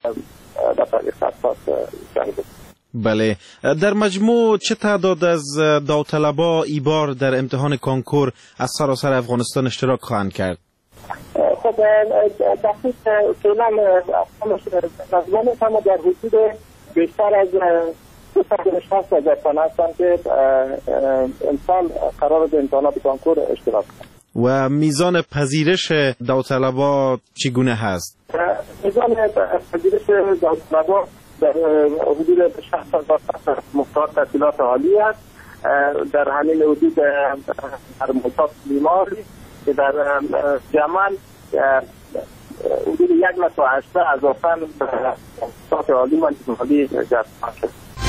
در حقیقت جنگ. بله، در مجموع چه تعداد از داوطلبا ای بار در امتحان کنکور از سراسر افغانستان اشتراک خواهند کرد؟ خب دقیق فعلا نظرانه در حدود بیشتر از 260,000 تن هستند که امسال قرار به امتحانات کنکور اشتراک کنند. و میزان پذیرش داوطلبا چگونه هست؟ میزان پذیرش داوطلبا در حدود 60,000 مختار تحصیلات عالی است. در همین حدود در ملتاق بیماری که در جمال حدود 1,18,000 تن تحصیلات عالی و لیسانسی جذب شد.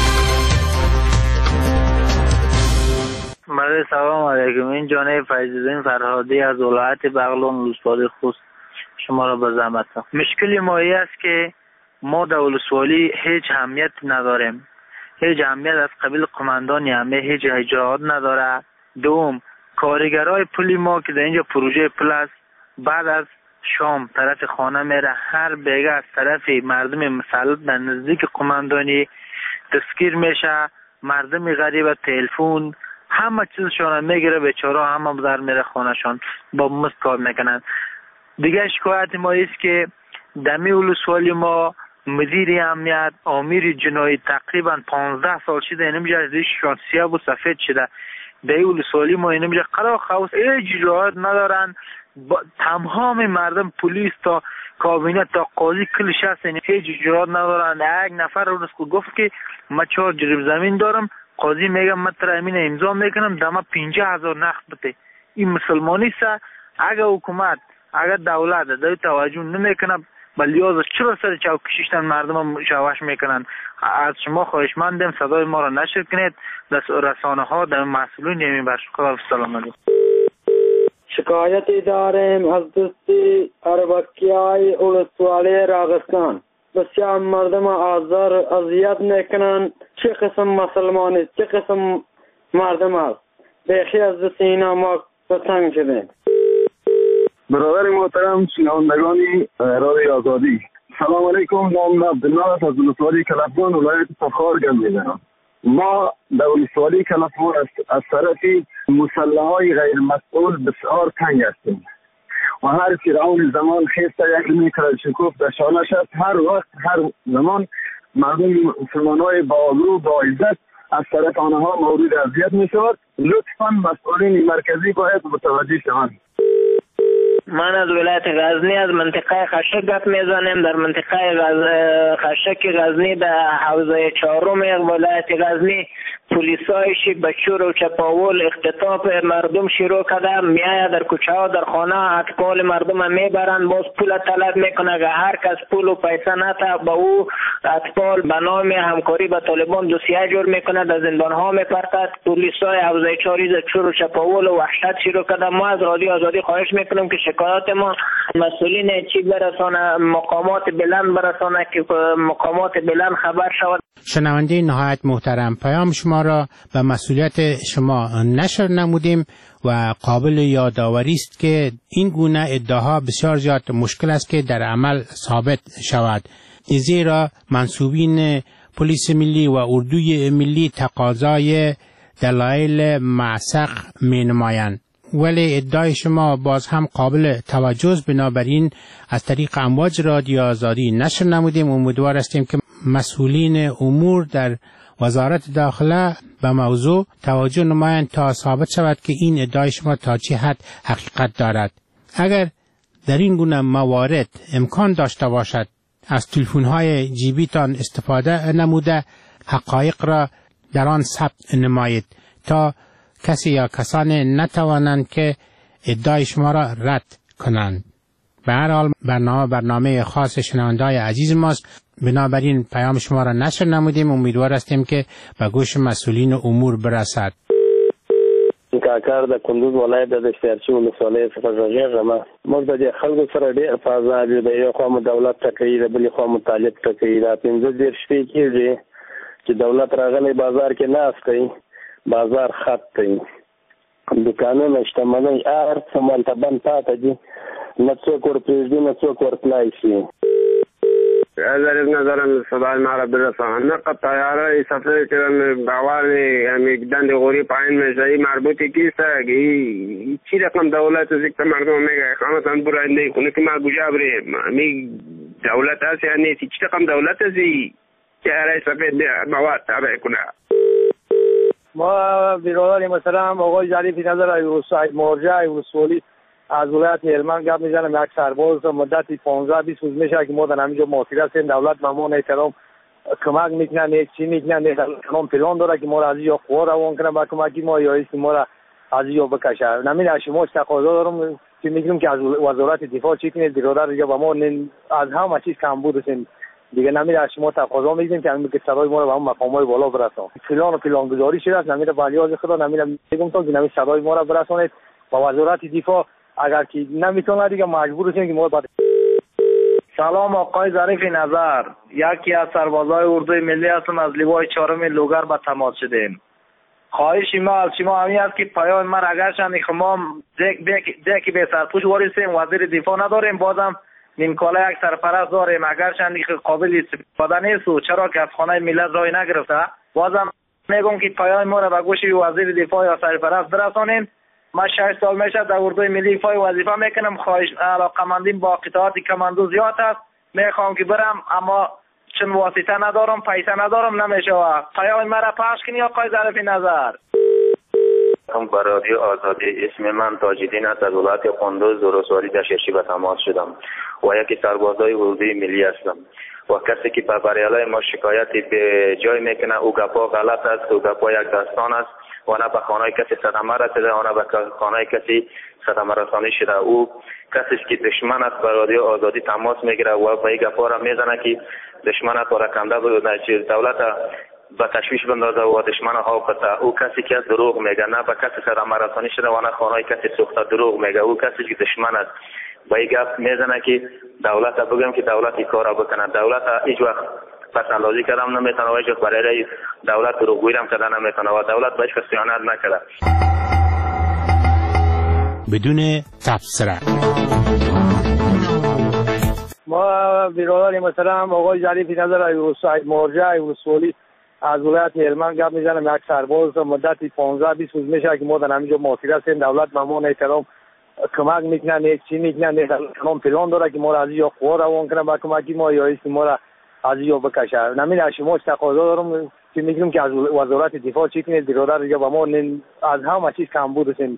سلام علیکم. این جانب فیض‌الدین فرهادی از ولایت بغلان ولسوالی خوست شما را به زحمت. مشکل ما است که ما در ولسوالی هیچ اهمیت نداریم. هیچ اهمیت از قبیل قماندان همه هیچ اجراعات نداره. دوم، کارگرای پلی ما که در اینجا پروژه پل است بعد از شام طرف خانه میره، هر بیگه از طرف مردم مسلط در نزدیک قماندانی دستگیر میشه. مردم غریب تلفن همه چیزشان میگیره، بیچاره همه در میره خانهشان با مست کار میکنن. دیگه شکایت ما است که دمی ولسوالی ما مدیر امنیت امیر جنایی تقریبا 15 سال شده اینجا ازشان سیاه و سفید شده. در ولسوالی ما اینجا قرار خواست هیچ اجراعات ندارن. تمام مردم پلیس تا کابینه تا قاضی کلش هستن هیچ اجراعات ندارن. یک نفر روز گفت که من 4 جریب زمین دارم، قاضی میگم من تر امین امضا میکنم دما 50,000 نقد بده. این مسلمانی است. اگر حکومت اگر دولت در توجه نمیکنه بلیاز چرا سر چوکشیشتن مردم شواش میکنن. از شما خواهشمندم صدای ما را نشر کنید در رسانه ها در مسئولین همین بخش. خدا سلام علیکم. شکایتی داریم از دوستی اربکیای ولسوالی راغستان. بسیار مردم آزار اذیت میکنن. چه قسم مسلمانی چه قسم مردم است. بیخی از دست اینا ما تنگ شدیم. برادر محترم شنوندگان رادیو آزادی، سلام علیکم. نام عبدالله از ولسوالی کلفگان ولایت تخار گردیدم. ما در ولسوالی کلفگان از طرف مسلحای غیر مسئول بسیار تنگ هستیم و هر فرعون زمان خیسته یک میتر شکوف در شانش است. هر وقت هر زمان مردم مسلمانای با آبرو با عزت از طرف آنها مورد اذیت می شود. لطفاً مسئولین مرکزی باید متوجه شوند. من از ولایت غزنی از منطقه خشک گپ میزنم. در منطقه خشک غزنی در حوزه 4 ولایت غزنی پلیسای به چور و چپاول اختطاف مردم شروع کرده. میایه در کوچه ها در خانه اطفال مردم میبرند، باز پول طلب میکنه که هر کس پول و پیسه نتا با او اطفال به نام همکاری با طالبان دوسیه جور میکنه، در زندان ها میپرتد. پلیسای حوزه 4 چور و چپاول و وحشت شروع کرده. ما از رادیو آزادی خواهش میکنم که شکایات ما مسئولین چی برسانه، مقامات بلند برسانه که مقامات بلند خبر شود. شنونده نهایت محترم، پیام شما را به مسئولیت شما نشر نمودیم و قابل یادآوری است که این گونه ادعاها بسیار زیاد مشکل است که در عمل ثابت شود، زیرا منصوبین پلیس ملی و اردوی ملی تقاضای دلایل معسق می نمایند. ولی ادعای شما باز هم قابل توجه، بنابراین از طریق امواج رادیو آزادی نشر نمودیم. امیدوار هستیم که مسئولین امور در وزارت داخله به موضوع توجه نمایند تا ثابت شود که این ادعای شما تا چه حد حقیقت دارد. اگر در این گونه موارد امکان داشته باشد از تلفن‌های جیبیتان استفاده نموده حقایق را در آن ثبت نمایید تا کسی یا کسانی نتوانند که ادعای شما را رد کنند. به هر حال برنامه خاص شنونده‌های عزیز ماست، بنابراین پیام شما را نشر نمودیم. امیدوار هستیم که به گوش مسئولین امور برسد. کاکار د کندوز ولایت د شهرچی ولسوالۍ څخه راغلی موږ د خلکو سره ډېر فضا د یو خوا دولت ټکوي د بلې خوا مطالب ټکوي. دا 15 شپې کېږي چې دولت راغلی بازار کې ناست دی، بازار خط دی، دکانونه شتمنۍ هر څه مالته بند پاته دي، نه څوک ورپرېږدي نه څوک ورتلای شي. از نظرم صدای ما را برسان. نقد طیاره سفر کردن باور دند غوری پایین میشه مربوطی کیسته چی رقم دولت از یک مردم میگه خامتان براینده کنه که ما گوجه بریم می دولت هست یعنی چی رقم دولت هستی که ارای سفید مواد تابع کنه. ما برادر مثلا آقای ظریفی نظر مرجع ولسوالی از ولایت هلمند گپ میزنم یک سرباز مدتی 15-20 روز میشه که ما در همینجا محاصره هستیم. دولت ما احترام کمک میکنه نه چی میکنه نه تمام پلان داره که ما را از اینجا خور روان کنه با کمکی ما یا است ما را از اینجا بکشه. نمیدونم شما تقاضا دارم که میگم که از وزارت دفاع چی کنید برادر یا با ما از همه چیز کم بودیم دیگه. نمیدونم شما تقاضا میگیم که همین که صدای ما رو به اون مقامات بالا برسون. پلان گذاری شده است. نمیدونم بالیاز خدا نمیدونم میگم تا که نمی صدای ما رو برسونید با وزارت دفاع. اگر که نمیتونه دیگه مجبور شیم که ما بعد. سلام آقای ظریف نظر، یکی از سربازای اردوی ملی هستم، از لیوای 4 لوگر به تماس شدیم. خواهش ما از شما همین است که پیام ما اگر شما دکی به سرپوش وارسیم وزیر دفاع نداریم بازم نیمکاله یک سرپرست داریم اگر شما قابل استفاده نیست و چرا که از خانه ملت رای نگرفته بازم میگم که پیام ما را به گوش وزیر دفاع یا سرپرست برسانیم. ما 6 سال میشه در اردوی ملی فای وظیفه میکنم. خواهش علاقمندیم با قطعات کماندو زیاد است. میخوام که برم اما چون واسطه ندارم پیسه ندارم نمیشه. پیام مرا پخش کنی آقای ظریف نظر. با رادیو آزادی، اسم من تاج‌الدین است، از ولایت قندوز ولسوالی دشتی به تماس شدم و یکی سربازای اردوی ملی هستم و کسی که به بریالای ما شکایتی به جای میکنه او گپا غلط است، او گپا یک داستان است و نه به خانه کسی صدمه رسیده و نه به خانه کسی صدمه رسانی شده. او کسی که دشمن است به رادیو آزادی تماس میگیره و به این گپا را میزنه که دشمن پراکنده بود دولت به تشویش بندازه و دشمن ها بته. او کسی که دروغ میگه، نه به کسی صدمه رسانی شده و نه خانه کسی سوخته دروغ میگه. او کسی که دشمن است با این گپ میزنه که دولت بگم که دولت این کارا بکنه. دولت هیچ وقت پسندازی کردم نمیتونه و هیچ وقت برای دولت دروغگویی هم کردن نمیتونه و دولت به هیچ کس خیانت نکرده. بدون تبصره ما برادر مثلا آقای ظریفی نظر مرجع ولسوالی از ولایت هلمند گپ میزنم یک سرباز مدتی 15-20 روز میشه که ما در همینجا محاصره هستیم. دولت ما احترام کمک میکنه نه چی میکنه نه تمام پلان داره که ما را از اینجا خور روان کنه با کمکی ما یا است ما را از اینجا بکشه. نمیدونم شما تقاضا دارم که میگم که از وزارت دفاع چی کنید برادر یا با ما از همه چیز کم بودیم.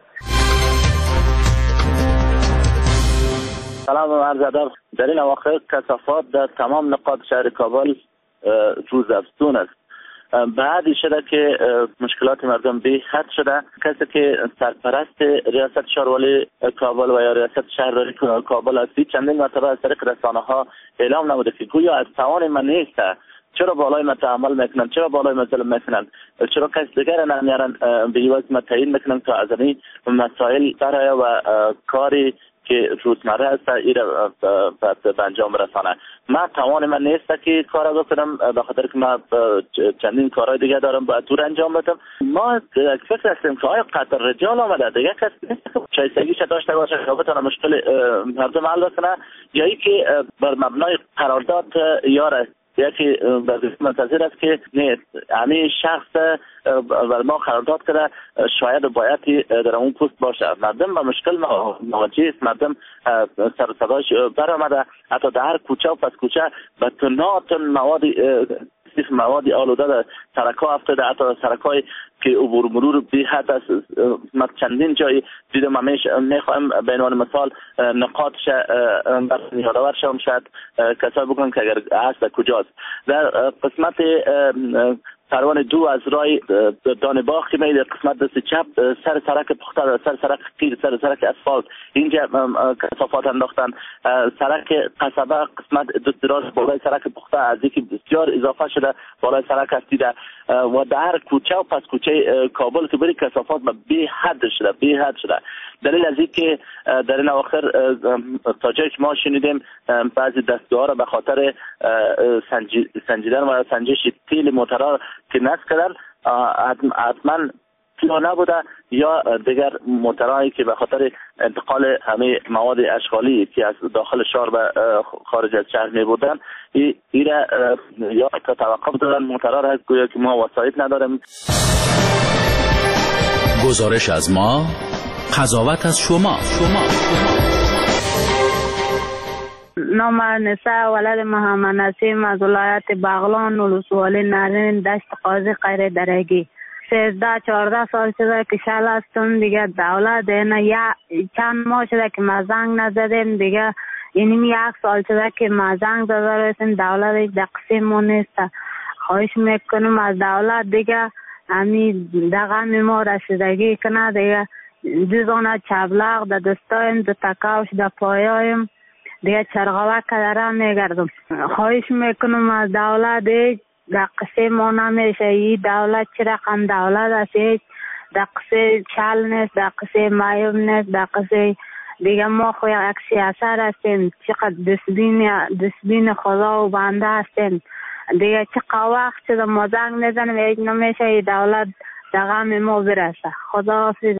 سلام و عرض ادب. در این اواخر کثافات در تمام نقاط شهر کابل روز افزون است. بعدی شده که مشکلات مردم بی حد شده. کسی که سرپرست ریاست شهروالی کابل و یا ریاست شهرداری کابل است چندین مرتبه از طریق رسانه ها اعلام نموده که گویا از توان من نیست. چرا بالای من تعامل میکنن، چرا بالای من ظلم میکنن، چرا کس دیگر نمیارن به ایواز من تعیین میکنن تا از این مسائل برای و کاری که روزمره است ایره به انجام رسانه. من توان من نیست که کارا بکنم به خاطر که من چندین کارهای دیگه دارم باید دور انجام بدم. ما فکر هستیم که آیا قطر رجال آمده دیگه کسی نیست که چایستگیش داشته باشه که بتونه مشکل مردم حل بکنه یا ای که بر مبنای قرارداد یاره یکی منتظر است که نه همین شخص بر ما قرارداد کرده شاید باید در اون پست باشه. مردم با مشکل مواجه است. مردم سر صداش برآمده حتی در هر کوچه و پس کوچه به تناتن مواد آلوده در سرک‌ها افتاده. حتی سرک‌های که عبور مرور بی حد است. من چندین جای دیدم. میخوایم به عنوان مثال نقاطش یادآور شوم شاید کسایی بگن که اگر هست کجاست. در قسمت پروانه 2 از رای دان باغ که میده قسمت دست چپ سر سرک پخته، سر سرک قیر، سر سرک اسفالت اینجا کثافات انداختن. سرک قصبه قسمت دراز بالای سرک پخته از یکی بسیار اضافه شده بالای سرک هستیده و در کوچه و پس کوچه کابل که بری کثافات بی حد شده. دلیل از این که در این اواخر تا جایی که ما شنیدیم بعضی دستگاه را به خاطر سنجیدن و سنجش تیل موترها که نصب کردن حتما نبوده یا دیگر موترهایی که به خاطر انتقال همه مواد اشغالی که از داخل شهر به خارج از شهر می بودن ایره یا تا توقف دادن موترها را گویا که ما وسایط نداریم. گزارش از ما، قضاوت از شما. نام نساء ولد محمد نسیم از ولایت بغلان ولسوالی نارنج دشت قاضی غیر درگی. 13-14 سال شده که شل هستم دیگه. دولت اینا یا چند ماه شده که ما زنگ نزدیم دیگه. یعنی 1 سال شده که ما زنگ زده رسیم دولت دقسیمون نیست. خواهش میکنم از دولت دیگه همین دقم ما رسیدگی کنه دیگه. جزانه چبلغ در دستایم در تکاوش در پایایم دیگه چرغوه کدره میگردم. خواهش میکنم از دولت دیگه دقسه ما نمیشه. این دولت چه رقم دولت است؟ دقسه چل نیست، دقسه مایوب نیست، دقسه دیگه ما خو یک سیاست هستیم. چقدر دستبین خدا و بنده هستیم دیگه. چقدر وقت شده ما زنگ نزنیم هیچ نمیشه. این دولت دقم ما برسه. خدا حافظ.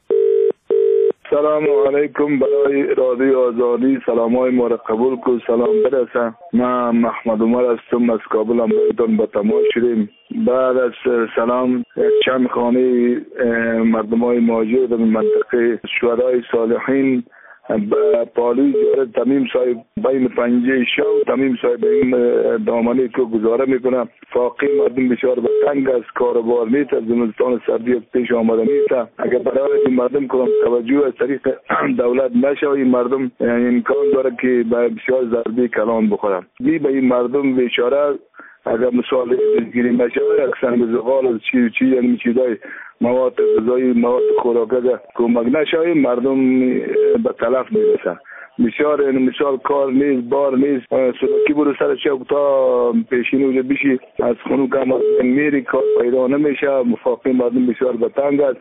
سلام علیکم. برای رادیو آزادی سلام های ما را قبول کن. سلام برسه. من محمد عمر هستم از کابل. هم بایدان با تماس شدیم. بعد از سلام چند خانه مردم های مهاجر در منطقه شهدای صالحین پالوی جاره تمیم صاحب بین پنجه شو تمیم صاحب این دامنه که گزاره میکنه. فاقی مردم بسیار به تنگ از کاروبار نیست. از زمستان سردی پیش آمده نیست. اگر برای این مردم کنم توجه از طریق دولت نشه این مردم امکان داره که بسیار ضربه کلان بخورن. به این مردم بیچاره اگر مثال گیری نشه یک سنگ زغال از چی یعنی چیزای مواد غذایی مواد خوراکه کمک نشه مردم به تلف میرسن. بسیار مثال کار نیست بار نیست. سلوکی برو سر چه تا پیشین وجه بشی از خونو که میری کار پیدا نمیشه. مفاقی مردم بسیار به تنگ است.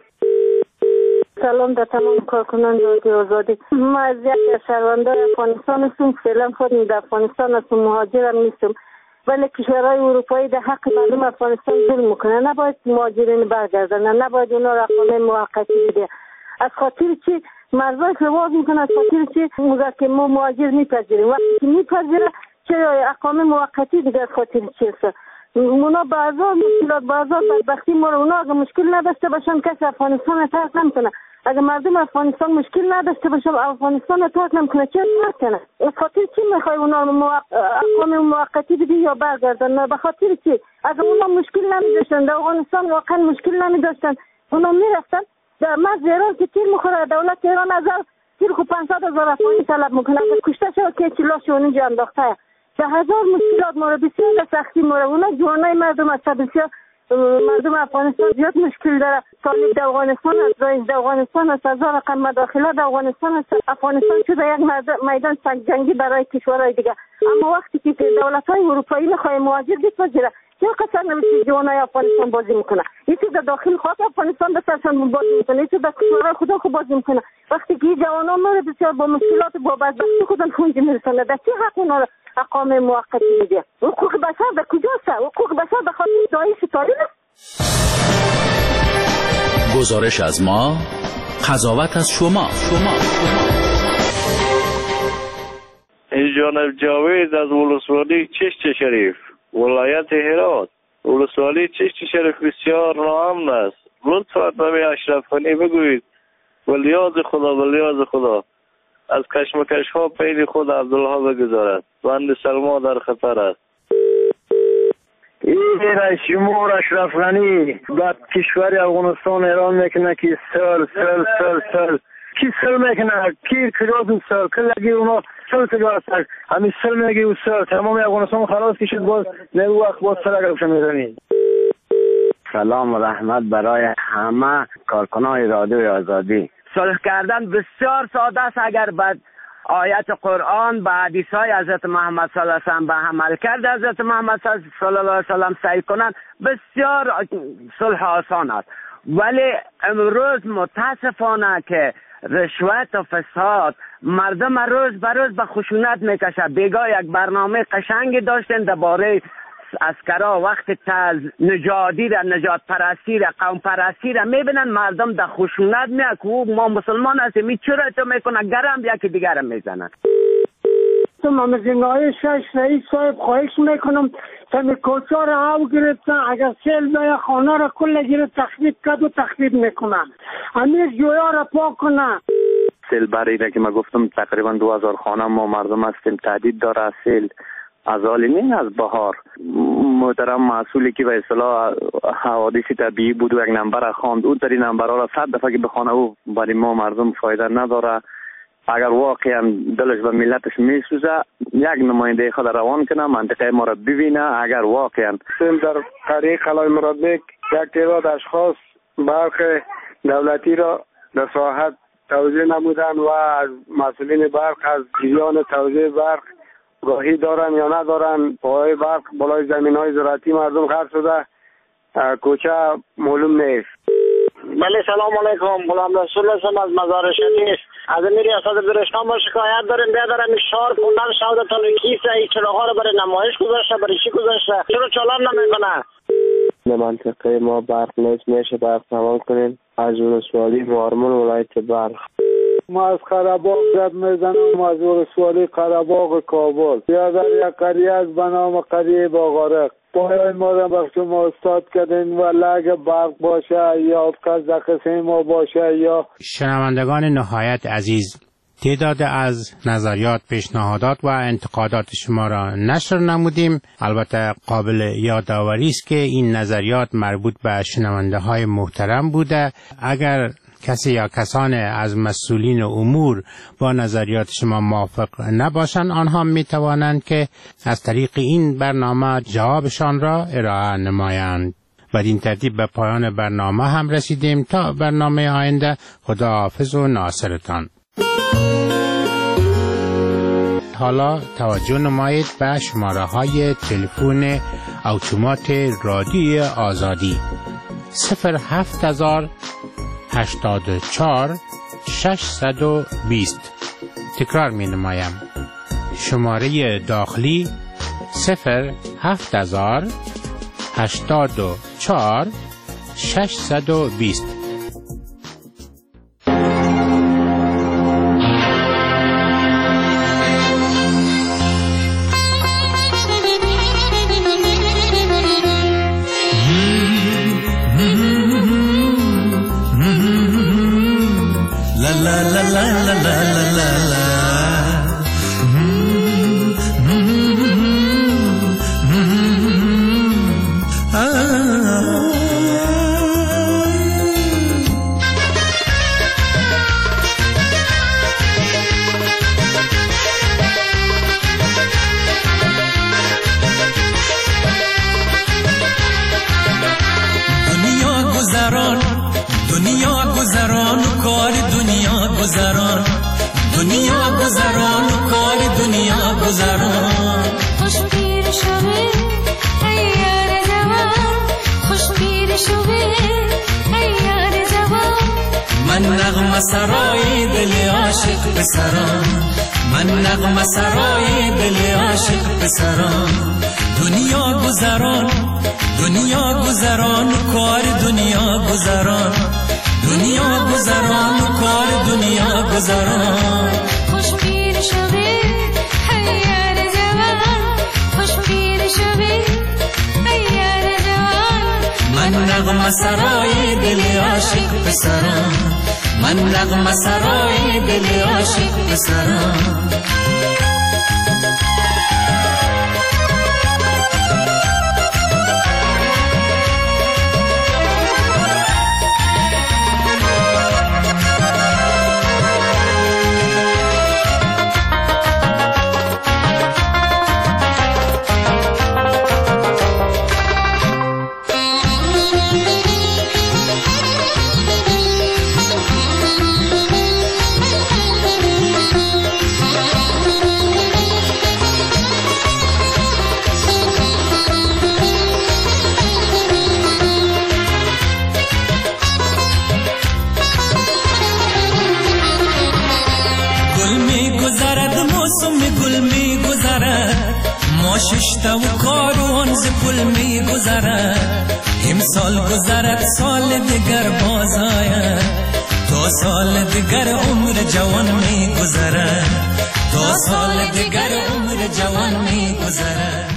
سلام در تمام کارکنان رادیو آزادی. ما از یک شهروندان افغانستان هستم. فعلا خودم در افغانستان هستم. مهاجرم نیستم. ولی کشورهای اروپایی در حق مردم افغانستان ظلم میکنه. نباید مهاجرین برگردن. نباید اونا را اقامه موقتی بده. از خاطر چی مردم خواهش میکنه؟ از خاطر چی که ما مهاجر میپذیریم؟ وقتی که میپذیره چه اقامه موقتی دیگه از خاطر چی است؟ اونا بعضا مشکلات بعضا بدبختی ما رو اونا اگه مشکل نداشته باشن کسی افغانستان رو ترک نمیکنه. اگه مردم افغانستان مشکل نداشته باشه افغانستان رو ترک نمیکنه چه ترک کنه؟ به خاطر چی میخوای اونا اقامه موقتی بدی یا برگردن؟ به خاطر چی؟ اگه اونا مشکل نمیداشتن در افغانستان واقعا مشکل نمیداشتن اونا میرفتن در مرز ایران که تیر میخوره. دولت ایران از تیر خو 500,000 افغانی طلب میکنه. اگه کشته شد که چلاش اونجا انداخته. به هزار مشکلات ما رو بسیار سختی ما رو اونا جوانای مردم است. بسیار مردم افغانستان زیاد مشکل داره. طالب در افغانستان است، رئیس در افغانستان است، هزار رقم مداخله در افغانستان است. افغانستان شده یک میدان جنگی برای کشورهای دیگه. اما وقتی که دولت‌های اروپایی میخواد مهاجر بپذیره چه قصر نمیشه جوانای افغانستان بازی میکنه. یکی در داخل خاک افغانستان بسرشان بازی میکنه، یکی در کشورهای خدا خود بازی میکنه. وقتی که جوانان ما بسیار با مشکلات با بدبختی خودن خونج میرسونه در چه حق اونا رو اقامه موقتی میده؟ حقوق بشر در کجاست؟ حقوق بشر به خاطر داعش تاریخ. گزارش از ما، قضاوت از شما. این جانب جاوید از ولسوالی چشت شریف ولایت هرات. ولسوالی چشت شریف بسیار ناامن است. لطفاً به اشرف خانی بگویید ولیاز خدا از کشمکش ها پید خود عبدالله بگذارد. بند سلما در خطر است. این رئیس جمهور اشرف غنی بعد کشور افغانستان اعلام میکنه که سل کی سل میکنه؟ کی کجا سل کلگی اونا سل کجا هست؟ همین سل میگی او سل تمام افغانستان خلاص کشید باز نه وقت باز سل اگرش میزنی. سلام و رحمت برای همه کارکنان رادیو آزادی. صلح کردن بسیار ساده است اگر بعد آیت قرآن به حدیث های حضرت محمد صلی الله علیه و سلم به عمل کرد حضرت محمد صلی الله علیه و سلم سعی کنند بسیار صلح آسان است. ولی امروز متاسفانه که رشوت و فساد مردم روز به روز به خشونت میکشه. بیگاه یک برنامه قشنگی داشتن درباره اسکرا وقت نژادی را، نجات پرستی را، قوم پرستی را میبینن، مردم در خشونت میاد که ما مسلمان هستیم، این چرا تو میکنه، گرم یکی دیگر هم میزنن. تو ممزینای 6 رئیس صاحب خواهش میکنم تمی کوچه را او گرفتن، اگر سیل بیا خانه را کل گرفت تخریب کرد و تخریب میکنن، امیر جویا را پاک کنه. سیل برای را که ما گفتم تقریبا 2000 خانه ما مردم هستیم، تهدید داره سیل از حال نه از بهار. محترم مسئولی که به اصطلاح حوادث طبیعی بود و یک نمبر خواند، اون تری نمبرها را 100 دفعه که بخونه او برای ما مردم فایده نداره. اگر واقعا دلش به ملتش میسوزه یک نماینده خود روان کنه، منطقه ما را ببینه. اگر واقعا در قریه قلعه مرادبک یک تعداد اشخاص برق دولتی را در ساحت توزیع نمودن و از مسئولین برق از جریان توزیع برق گاهی دارن یا ندارن. پای برق بالای زمین‌های زراعتی مردم خرج شده، کوچه معلوم نیست. بله سلام علیکم، غلام رسول هستم از مزار شریف. از امیر ریاست برشتان ما شکایت داریم، بیادرم این شهر خوندن شهر تانو کیسه این چراغا رو برای نمایش گذاشته، برای چی گذاشته، چرا چالان نمیکنه؟ در منطقه ما برق نیست، میشه برق تمام کنیم از ولسوالی مارمون ولایت برق. ما از قره‌باغ زد میزنم، از ولسوالی قره‌باغ کابل. بیادر یک قریه از به نام قریه باغارق. پایان ما را به شما استاد کردین و اگه برق باشه یا کس در قسم ما باشه یا. شنوندگان نهایت عزیز، تعداد از نظریات، پیشنهادات و انتقادات شما را نشر نمودیم. البته قابل یادآوری است که این نظریات مربوط به شنونده های محترم بوده. اگر کسی یا کسان از مسئولین امور با نظریات شما موافق نباشند، آنها می توانند که از طریق این برنامه جوابشان را ارائه نمایند. بدین ترتیب به پایان برنامه هم رسیدیم. تا برنامه آینده، خداحافظ و ناصرتان. حالا توجه نمایید به شماره های تلفن اتومات رادیوی آزادی 07084 620. تکرار می نمایم. شماره داخلی 07084 620. ششته و کاروان ز پل می گذرد امسال گذرد سال دیگر باز آید تا سال دیگر عمر جوان می گذرد تا سال دیگر عمر جوان می گذرد